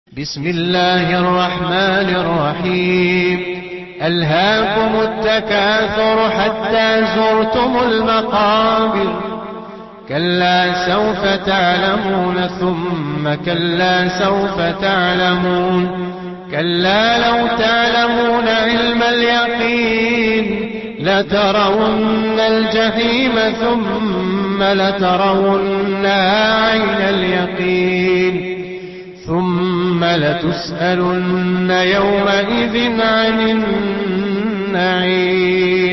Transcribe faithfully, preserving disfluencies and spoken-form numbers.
بسم الله الرحمن الرحيم. ألهاكم التكاثر حتى زرتم المقابر، كلا سوف تعلمون ثم كلا سوف تعلمون، كلا لو تعلمون علم اليقين لترون الجحيم ثم لترونها عين اليقين ثم لتسألن يومئذ عن النعيم.